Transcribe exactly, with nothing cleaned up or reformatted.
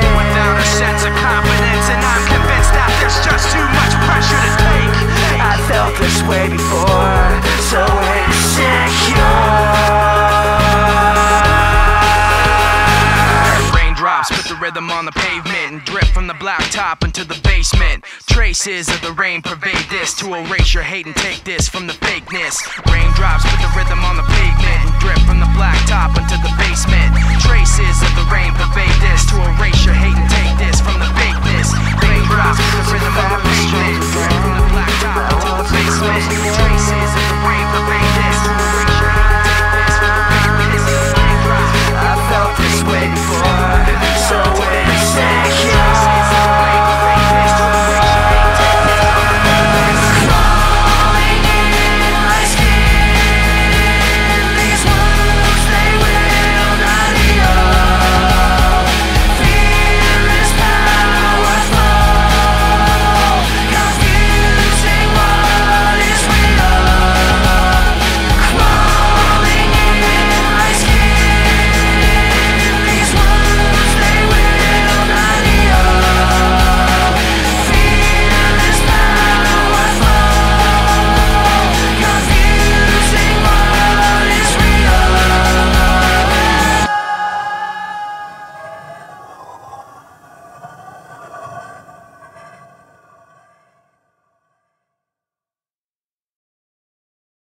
without a sense of confidence, and I'm convinced that there's just too much pressure to take. I felt this way before, so insecure. Raindrops put the rhythm on the pavement and drip from the blacktop into the basement. Traces of the rain pervade this to erase your hate and take this from the fakeness. Raindrops put the rhythm on the pavement and drip from the blacktop into the basement. Traces of the rain pervade this to erase your hate and take